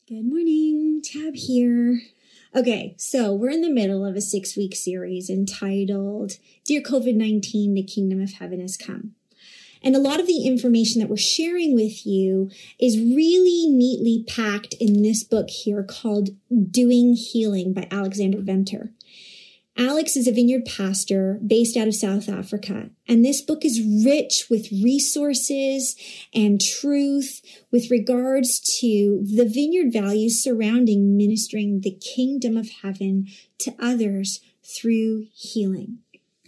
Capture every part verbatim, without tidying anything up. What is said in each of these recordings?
Good morning, Tab here. Okay, so we're in the middle of a six-week series entitled, Dear COVID nineteen, the Kingdom of Heaven has Come. And a lot of the information that we're sharing with you is really neatly packed in this book here called Doing Healing by Alexander Venter. Alex is a vineyard pastor based out of South Africa, and this book is rich with resources and truth with regards to the vineyard values surrounding ministering the kingdom of heaven to others through healing.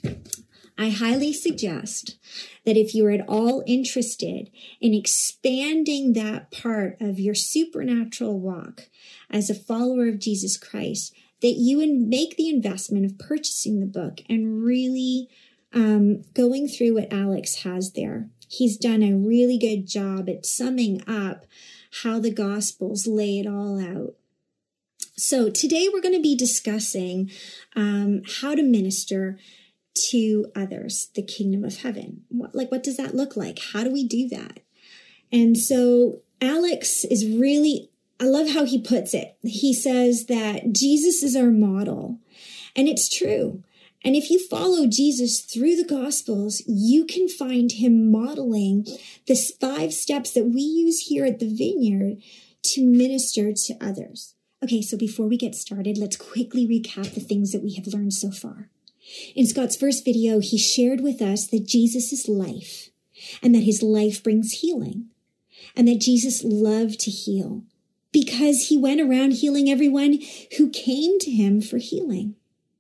I highly suggest that if you're at all interested in expanding that part of your supernatural walk as a follower of Jesus Christ, that you would make the investment of purchasing the book and really um, going through what Alex has there. He's done a really good job at summing up how the Gospels lay it all out. So today we're going to be discussing um, how to minister to others, the kingdom of heaven. What, like, what does that look like? How do we do that? And so Alex is really, I love how he puts it. He says that Jesus is our model, and it's true. And if you follow Jesus through the Gospels, you can find him modeling the five steps that we use here at the Vineyard to minister to others. Okay, so before we get started, let's quickly recap the things that we have learned so far. In Scott's first video, he shared with us that Jesus is life, and that his life brings healing, and that Jesus loved to heal, because he went around healing everyone who came to him for healing.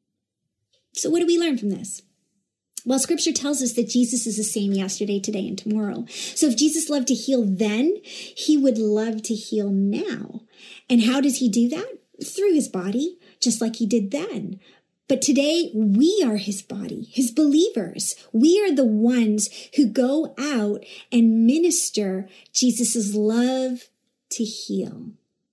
So what do we learn from this? Well, scripture tells us that Jesus is the same yesterday, today, and tomorrow. So if Jesus loved to heal then, he would love to heal now. And how does he do that? Through his body, just like he did then. But today, we are his body, his believers. We are the ones who go out and minister Jesus' love to heal.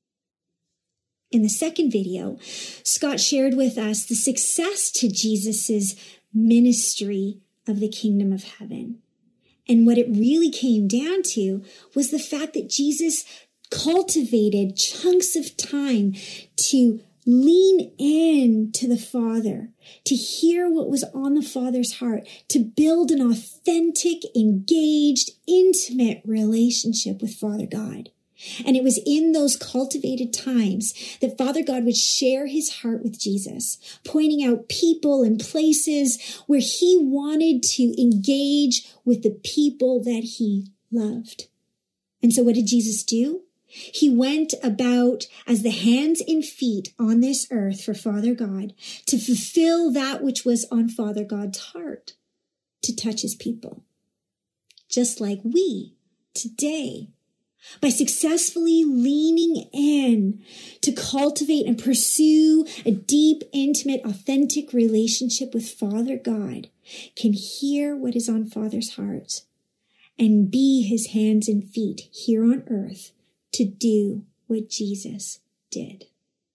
In the second video, Scott shared with us the success to Jesus' ministry of the kingdom of heaven. And what it really came down to was the fact that Jesus cultivated chunks of time to lean in to the Father, to hear what was on the Father's heart, to build an authentic, engaged, intimate relationship with Father God. And it was in those cultivated times that Father God would share his heart with Jesus, pointing out people and places where he wanted to engage with the people that he loved. And so what did Jesus do? He went about as the hands and feet on this earth for Father God to fulfill that which was on Father God's heart, to touch his people. Just like we today, by successfully leaning in to cultivate and pursue a deep, intimate, authentic relationship with Father God, can hear what is on Father's heart and be his hands and feet here on earth to do what Jesus did.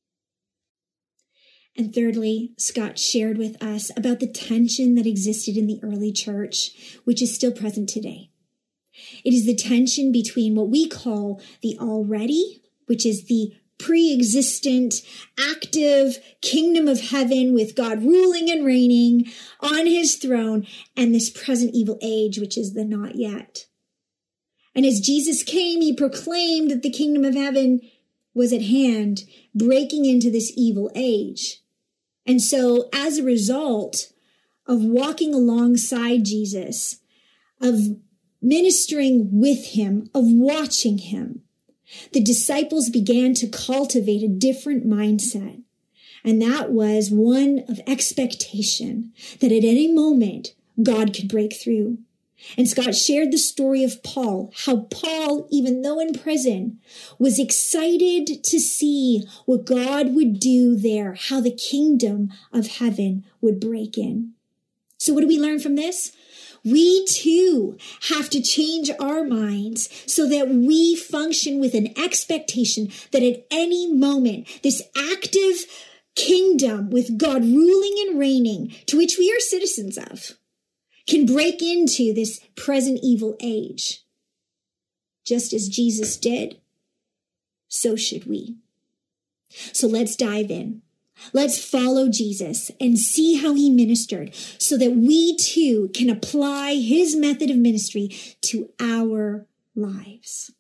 And thirdly, Scott shared with us about the tension that existed in the early church, which is still present today. It is the tension between what we call the already, which is the pre-existent, active kingdom of heaven with God ruling and reigning on his throne, and this present evil age, which is the not yet. And as Jesus came, he proclaimed that the kingdom of heaven was at hand, breaking into this evil age. And so as a result of walking alongside Jesus, of ministering with him, of watching him, the disciples began to cultivate a different mindset. And that was one of expectation that at any moment God could break through. And Scott shared the story of Paul, how Paul, even though in prison, was excited to see what God would do there, how the kingdom of heaven would break in. So what do we learn from this? We too have to change our minds so that we function with an expectation that at any moment, this active kingdom with God ruling and reigning, to which we are citizens of, can break into this present evil age. Just as Jesus did, so should we. So let's dive in. Let's follow Jesus and see how he ministered so that we too can apply his method of ministry to our lives.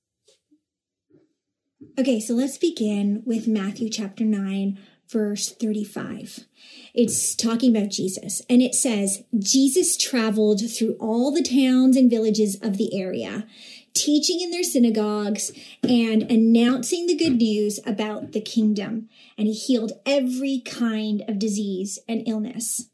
Okay, so let's begin with Matthew chapter nine, verse thirty-five. It's talking about Jesus, and it says, Jesus traveled through all the towns and villages of the area, teaching in their synagogues and announcing the good news about the kingdom. And he healed every kind of disease and illness.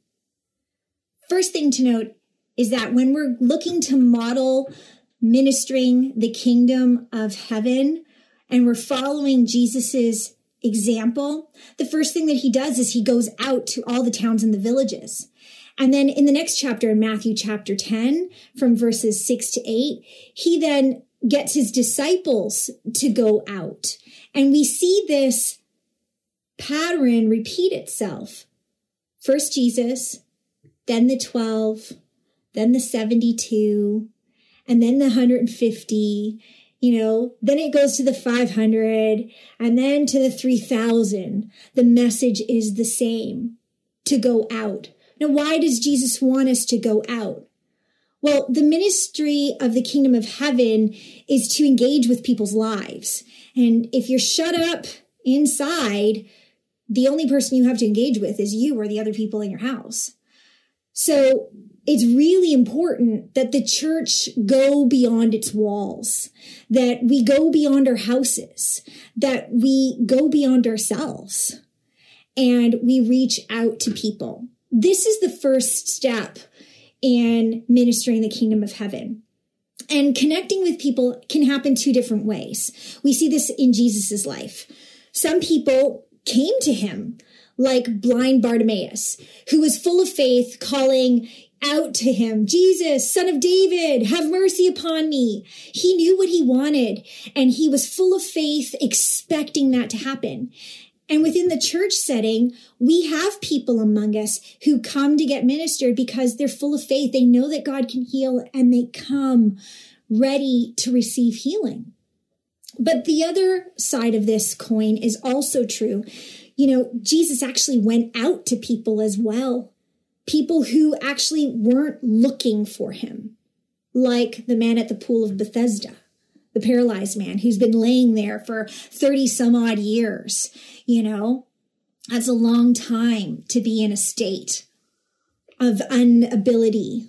First thing to note is that when we're looking to model ministering the kingdom of heaven and we're following Jesus's example, the first thing that he does is he goes out to all the towns and the villages. And then in the next chapter, in Matthew chapter ten, from verses six to eight, he then gets his disciples to go out. And we see this pattern repeat itself. First Jesus, then the twelve, then the seventy-two, and then the one hundred fifty. You know, then it goes to the five hundred and then to the three thousand. The message is the same, to go out. Now, why does Jesus want us to go out? Well, the ministry of the kingdom of heaven is to engage with people's lives. And if you're shut up inside, the only person you have to engage with is you or the other people in your house. So it's really important that the church go beyond its walls, that we go beyond our houses, that we go beyond ourselves, and we reach out to people. This is the first step in ministering the kingdom of heaven. And connecting with people can happen two different ways. We see this in Jesus's life. Some people came to him, like blind Bartimaeus, who was full of faith, calling out to him, Jesus, Son of David, have mercy upon me. He knew what he wanted, and he was full of faith, expecting that to happen. And within the church setting, we have people among us who come to get ministered because they're full of faith. They know that God can heal, and they come ready to receive healing. But the other side of this coin is also true. You know, Jesus actually went out to people as well. People who actually weren't looking for him, like the man at the pool of Bethesda, the paralyzed man who's been laying there for thirty some odd years. You know, that's a long time to be in a state of inability.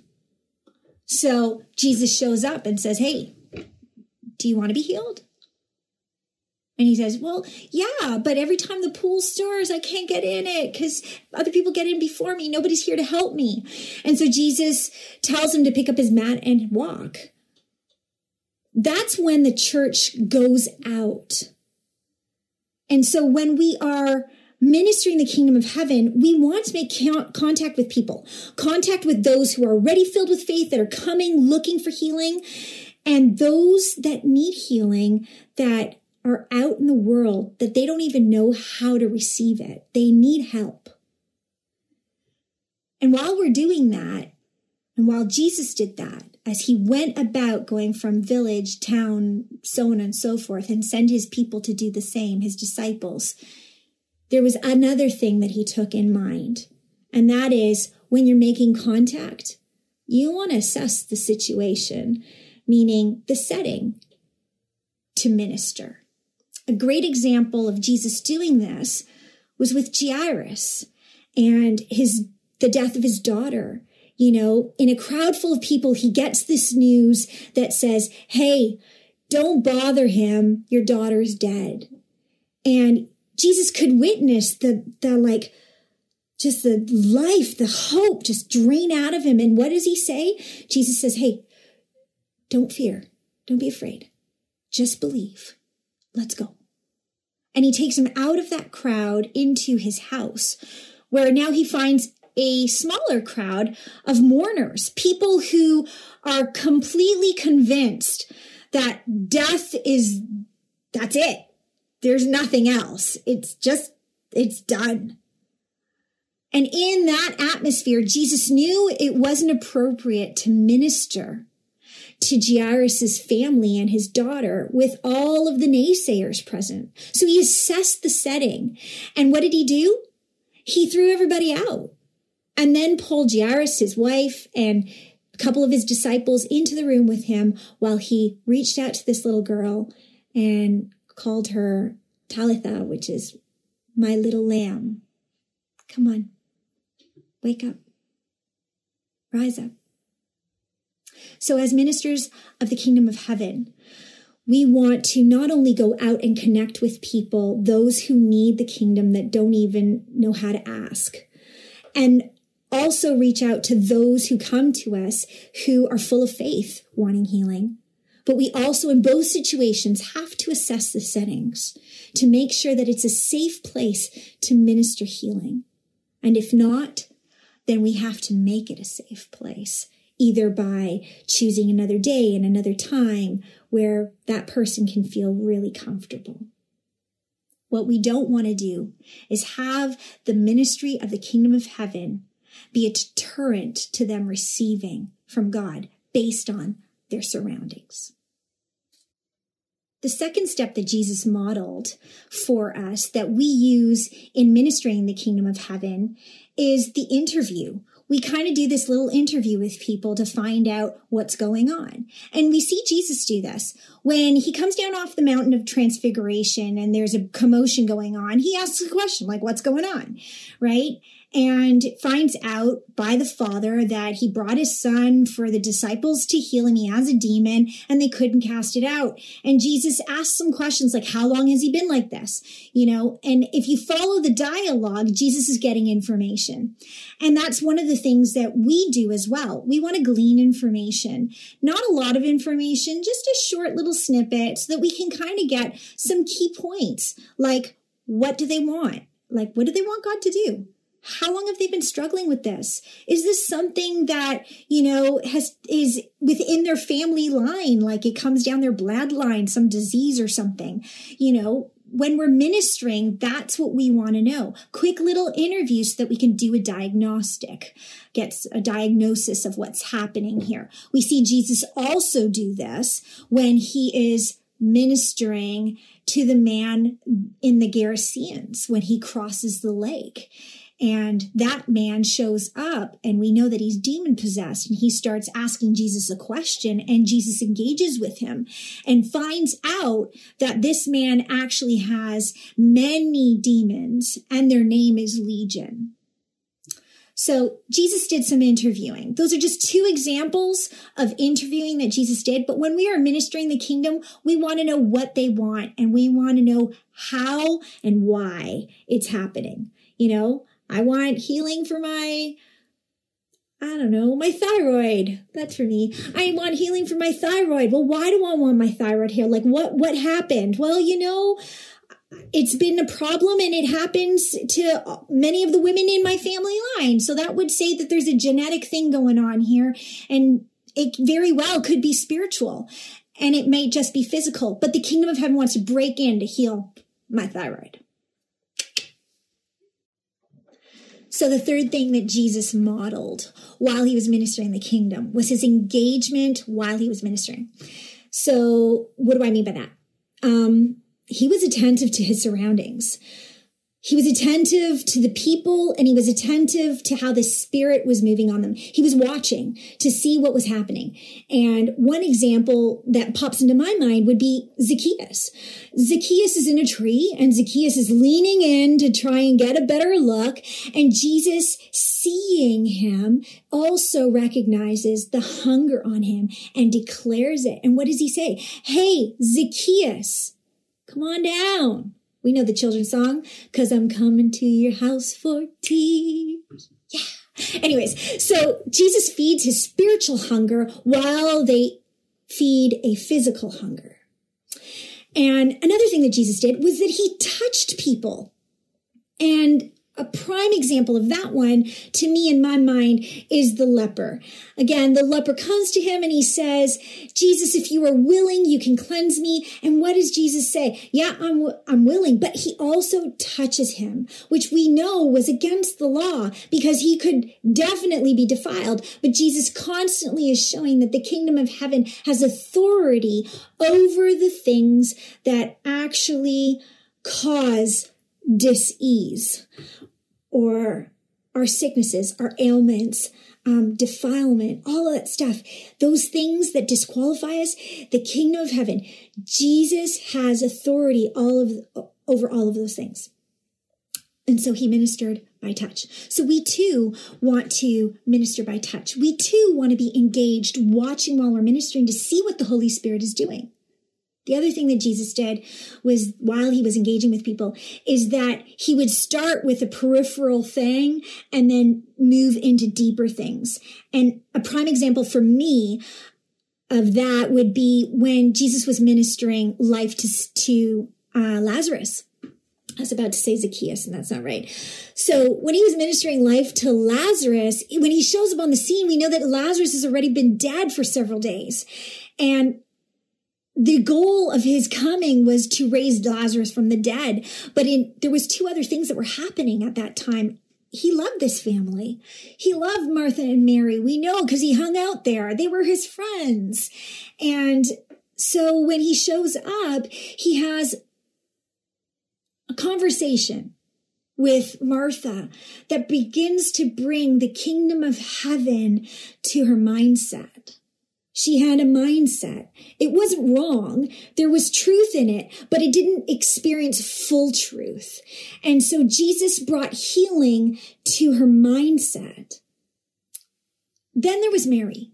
So Jesus shows up and says, hey, do you want to be healed? And he says, well, yeah, but every time the pool stirs, I can't get in it because other people get in before me. Nobody's here to help me. And so Jesus tells him to pick up his mat and walk. That's when the church goes out. And so when we are ministering the kingdom of heaven, we want to make contact with people, contact with those who are already filled with faith, that are coming, looking for healing, and those that need healing, that are out in the world, that they don't even know how to receive it. They need help. And while we're doing that, and while Jesus did that, as he went about going from village, town, so on and so forth, and sent his people to do the same, his disciples, there was another thing that he took in mind. And that is, when you're making contact, you want to assess the situation, meaning the setting, to minister. A great example of Jesus doing this was with Jairus and his the death of his daughter. You know, in a crowd full of people, he gets this news that says, hey, don't bother him. Your daughter's dead. And Jesus could witness the, the like, just the life, the hope just drain out of him. And what does he say? Jesus says, hey, don't fear. Don't be afraid. Just believe. Let's go. And he takes him out of that crowd into his house, where now he finds a smaller crowd of mourners, people who are completely convinced that death is, that's it. There's nothing else. It's just, it's done. And in that atmosphere, Jesus knew it wasn't appropriate to minister to Jairus' family and his daughter with all of the naysayers present. So he assessed the setting. And what did he do? He threw everybody out and then pulled Jairus, his wife, and a couple of his disciples into the room with him while he reached out to this little girl and called her Talitha, which is my little lamb. Come on, wake up, rise up. So as ministers of the kingdom of heaven, we want to not only go out and connect with people, those who need the kingdom that don't even know how to ask, and also reach out to those who come to us who are full of faith, wanting healing. But we also, in both situations, have to assess the settings to make sure that it's a safe place to minister healing. And if not, then we have to make it a safe place, either by choosing another day and another time where that person can feel really comfortable. What we don't want to do is have the ministry of the kingdom of heaven be a deterrent to them receiving from God based on their surroundings. The second step that Jesus modeled for us that we use in ministering the kingdom of heaven is the interview. We kind of do this little interview with people to find out what's going on. And we see Jesus do this. When he comes down off the mountain of transfiguration and there's a commotion going on, he asks a question like, what's going on, right? And finds out by the Father that he brought his son for the disciples to heal him. He has a demon and they couldn't cast it out. And Jesus asks some questions like, how long has he been like this? You know, and if you follow the dialogue, Jesus is getting information. And that's one of the things that we do as well. We want to glean information, not a lot of information, just a short little snippet so that we can kind of get some key points. Like, what do they want? Like, what do they want God to do? How long have they been struggling with this? Is this something that, you know, has is within their family line, like it comes down their bloodline, some disease or something? You know, when we're ministering, that's what we want to know. Quick little interviews so that we can do a diagnostic, get a diagnosis of what's happening here. We see Jesus also do this when he is ministering to the man in the Gerasenes when he crosses the lake. And that man shows up and we know that he's demon possessed and he starts asking Jesus a question and Jesus engages with him and finds out that this man actually has many demons and their name is Legion. So Jesus did some interviewing. Those are just two examples of interviewing that Jesus did. But when we are ministering the kingdom, we want to know what they want and we want to know how and why it's happening. You know, I want healing for my, I don't know, my thyroid. That's for me. I want healing for my thyroid. Well, why do I want my thyroid here? Like what, what happened? Well, you know, it's been a problem and it happens to many of the women in my family line. So that would say that there's a genetic thing going on here and it very well could be spiritual and it may just be physical, but the kingdom of heaven wants to break in to heal my thyroid. So the third thing that Jesus modeled while he was ministering the kingdom was his engagement while he was ministering. So what do I mean by that? Um, he was attentive to his surroundings. He was attentive to the people and he was attentive to how the Spirit was moving on them. He was watching to see what was happening. And one example that pops into my mind would be Zacchaeus. Zacchaeus is in a tree and Zacchaeus is leaning in to try and get a better look. And Jesus, seeing him, also recognizes the hunger on him and declares it. And what does he say? Hey, Zacchaeus, come on down. We know the children's song, because I'm coming to your house for tea. Yeah. Anyways, so Jesus feeds his spiritual hunger while they feed a physical hunger. And another thing that Jesus did was that he touched people. And a prime example of that one, to me in my mind, is the leper. Again, the leper comes to him and he says, Jesus, if you are willing, you can cleanse me. And what does Jesus say? Yeah, I'm, I'm willing. But he also touches him, which we know was against the law because he could definitely be defiled. But Jesus constantly is showing that the kingdom of heaven has authority over the things that actually cause dis-ease, or our sicknesses, our ailments, um, defilement, all of that stuff, those things that disqualify us, the kingdom of heaven, Jesus has authority all of over all of those things. And so he ministered by touch. So we too want to minister by touch. We too want to be engaged, watching while we're ministering to see what the Holy Spirit is doing. The other thing that Jesus did was, while he was engaging with people, is that he would start with a peripheral thing and then move into deeper things. And a prime example for me of that would be when Jesus was ministering life to, to uh, Lazarus. I was about to say Zacchaeus, and that's not right. So when he was ministering life to Lazarus, when he shows up on the scene, we know that Lazarus has already been dead for several days. And the goal of his coming was to raise Lazarus from the dead. But in, there was two other things that were happening at that time. He loved this family. He loved Martha and Mary. We know because he hung out there. They were his friends. And so when he shows up, he has a conversation with Martha that begins to bring the kingdom of heaven to her mindset. She had a mindset. It wasn't wrong. There was truth in it, but it didn't experience full truth. And so Jesus brought healing to her mindset. Then there was Mary,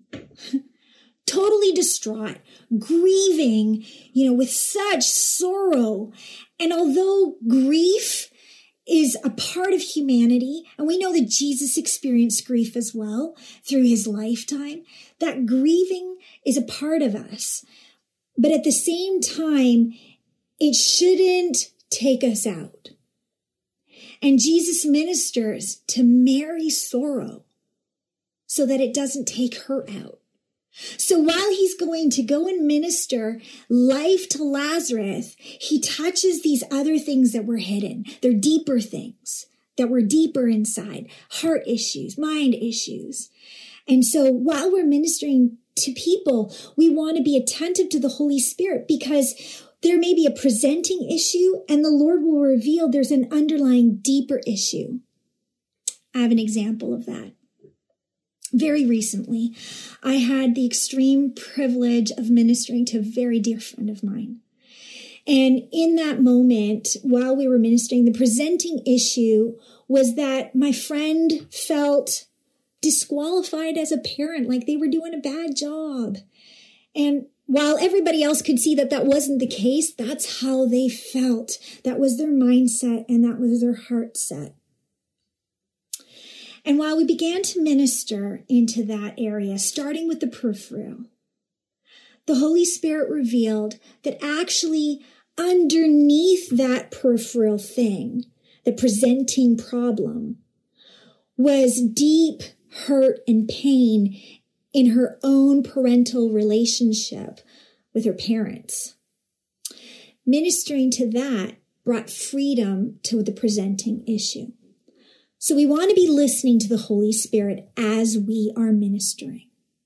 totally distraught, grieving, you know, with such sorrow. And although grief is a part of humanity, and we know that Jesus experienced grief as well through his lifetime, that grieving is a part of us. But at the same time, it shouldn't take us out. And Jesus ministers to Mary's sorrow so that it doesn't take her out. So while he's going to go and minister life to Lazarus, he touches these other things that were hidden. They're deeper things that were deeper inside, heart issues, mind issues. And so while we're ministering to people, we want to be attentive to the Holy Spirit, because there may be a presenting issue and the Lord will reveal there's an underlying deeper issue. I have an example of that. Very recently, I had the extreme privilege of ministering to a very dear friend of mine. And in that moment, while we were ministering, the presenting issue was that my friend felt disqualified as a parent, like they were doing a bad job. And while everybody else could see that that wasn't the case, that's how they felt. That was their mindset and that was their heart set. And while we began to minister into that area, starting with the peripheral, the Holy Spirit revealed that actually underneath that peripheral thing, the presenting problem, was deep hurt and pain in her own parental relationship with her parents. Ministering to that brought freedom to the presenting issue. So we want to be listening to the Holy Spirit as we are ministering.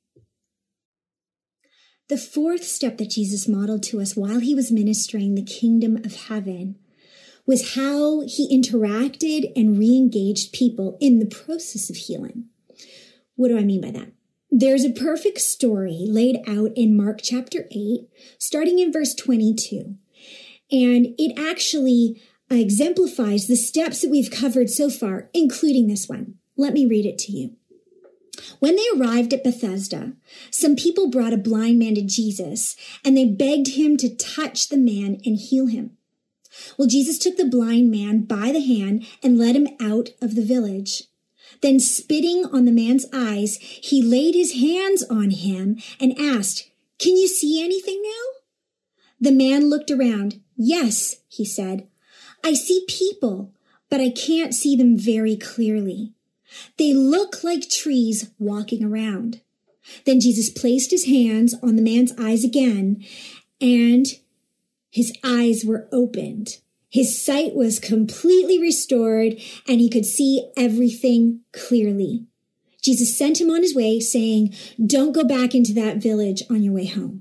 The fourth step that Jesus modeled to us while he was ministering the kingdom of heaven was how he interacted and re-engaged people in the process of healing. What do I mean by that? There's a perfect story laid out in Mark chapter eight, starting in verse twenty-two. And it actually exemplifies the steps that we've covered so far, including this one. Let me read it to you. When they arrived at Bethesda, some people brought a blind man to Jesus, and they begged him to touch the man and heal him. Well, Jesus took the blind man by the hand and led him out of the village. Then, spitting on the man's eyes, he laid his hands on him and asked, "Can you see anything now?" The man looked around. "Yes," he said. "I see people, but I can't see them very clearly. They look like trees walking around. Then Jesus placed his hands on the man's eyes again, and his eyes were opened. His sight was completely restored, and he could see everything clearly. Jesus sent him on his way, saying, "Don't go back into that village on your way home."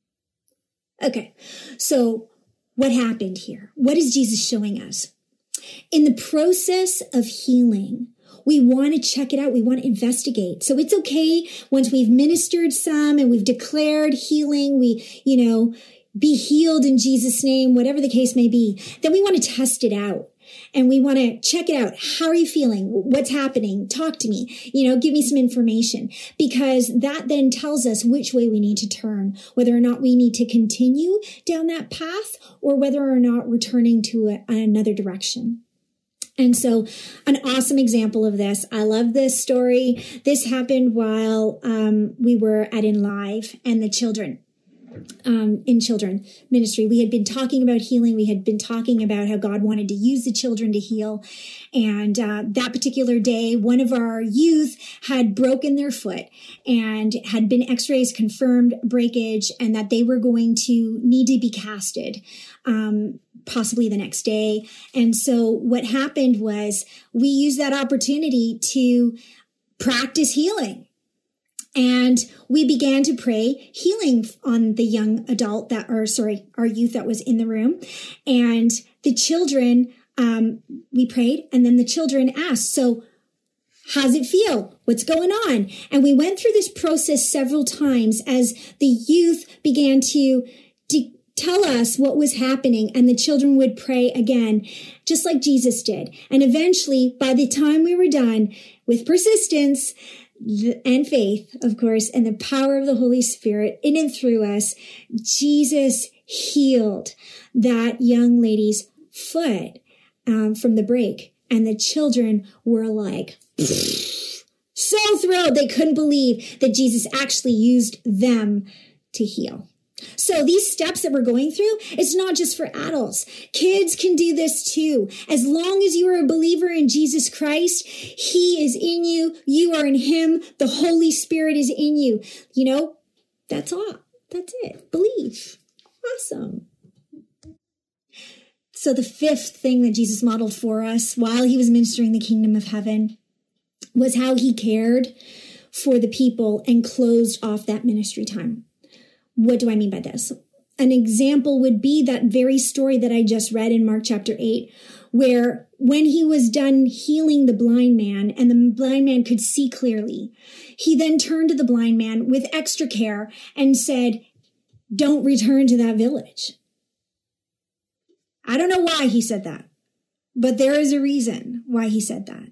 Okay, so what happened here? What is Jesus showing us? In the process of healing, we want to check it out. We want to investigate. So it's okay once we've ministered some and we've declared healing, we, you know, be healed in Jesus' name, whatever the case may be. Then we want to test it out and we want to check it out. How are you feeling? What's happening? Talk to me, you know, give me some information, because that then tells us which way we need to turn, whether or not we need to continue down that path or whether or not we're turning to a, another direction. And so an awesome example of this, I love this story. This happened while um, we were at In Live and the children, um, in children ministry. We had been talking about healing. We had been talking about how God wanted to use the children to heal. And uh, that particular day, one of our youth had broken their foot and had been x-rays confirmed breakage and that they were going to need to be casted. Um, possibly the next day. And so what happened was we used that opportunity to practice healing. And we began to pray healing on the young adult that, or sorry, our youth that was in the room. And the children, um, we prayed, and then the children asked, "So how's it feel? What's going on?" And we went through this process several times as the youth began to de- tell us what was happening, and the children would pray again, just like Jesus did. And eventually, by the time we were done, with persistence and faith, of course, and the power of the Holy Spirit in and through us, Jesus healed that young lady's foot um, from the break. And the children were like, so thrilled. They couldn't believe that Jesus actually used them to heal. So these steps that we're going through, it's not just for adults. Kids can do this too. As long as you are a believer in Jesus Christ, he is in you. You are in him. The Holy Spirit is in you. You know, that's all. That's it. Believe. Awesome. So the fifth thing that Jesus modeled for us while he was ministering the kingdom of heaven was how he cared for the people and closed off that ministry time. What do I mean by this? An example would be that very story that I just read in Mark chapter eight, where when he was done healing the blind man and the blind man could see clearly, he then turned to the blind man with extra care and said, "Don't return to that village." I don't know why he said that, but there is a reason why he said that.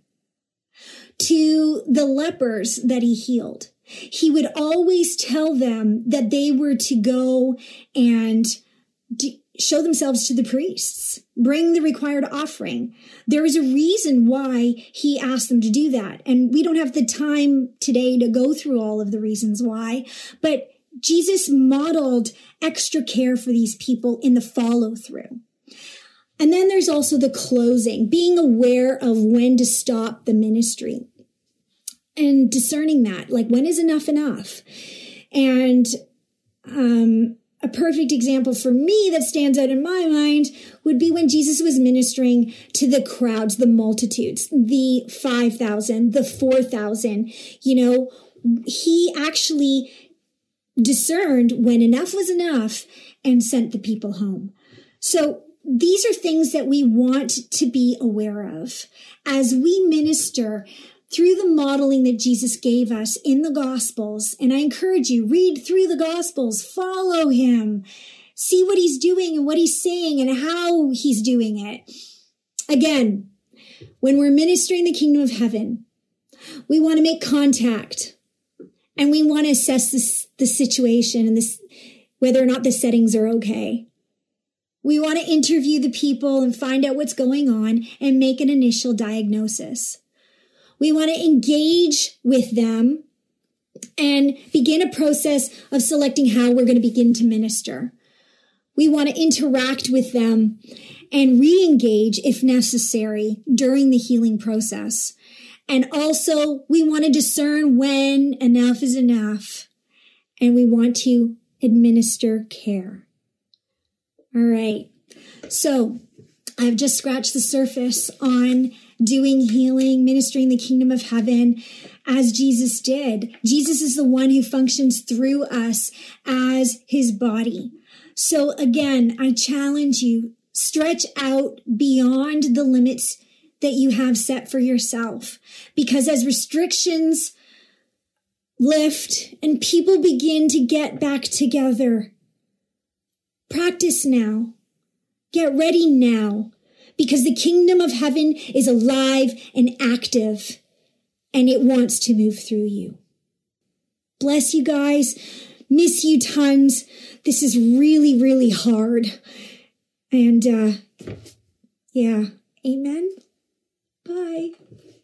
To the lepers that he healed, he would always tell them that they were to go and d- show themselves to the priests, bring the required offering. There is a reason why he asked them to do that. And we don't have the time today to go through all of the reasons why, but Jesus modeled extra care for these people in the follow through. And then there's also the closing, being aware of when to stop the ministry and discerning that, like, when is enough enough? And um, a perfect example for me that stands out in my mind would be when Jesus was ministering to the crowds, the multitudes, the five thousand, the four thousand. You know, he actually discerned when enough was enough and sent the people home. So these are things that we want to be aware of as we minister through the modeling that Jesus gave us in the Gospels. And I encourage you, read through the Gospels, follow him, see what he's doing and what he's saying and how he's doing it. Again, when we're ministering the kingdom of heaven, we want to make contact and we want to assess this, the situation and this, whether or not the settings are okay. We want to interview the people and find out what's going on and make an initial diagnosis. We want to engage with them and begin a process of selecting how we're going to begin to minister. We want to interact with them and re-engage if necessary during the healing process. And also, we want to discern when enough is enough, and we want to administer care. All right. So I've just scratched the surface on doing healing, ministering the kingdom of heaven as Jesus did. Jesus is the one who functions through us as his body. So again, I challenge you, stretch out beyond the limits that you have set for yourself. Because as restrictions lift and people begin to get back together, practice now. Get ready now, because the kingdom of heaven is alive and active, and it wants to move through you. Bless you guys. Miss you tons. This is really, really hard. And uh, yeah, amen. Bye.